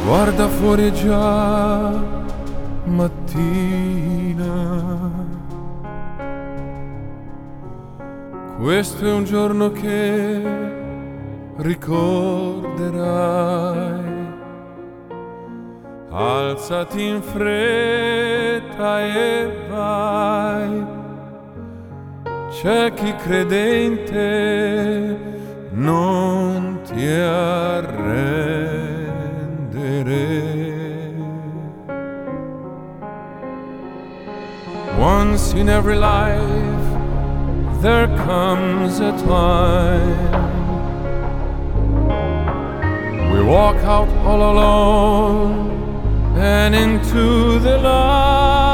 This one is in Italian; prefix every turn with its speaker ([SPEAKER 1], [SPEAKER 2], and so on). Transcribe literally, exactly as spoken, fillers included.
[SPEAKER 1] Guarda fuori è già mattina. Questo è un giorno che ricorderai. Alzati in fretta e vai. C'è chi credente non ti arrendere. Once in every life there comes a time we walk out all alone and into the light.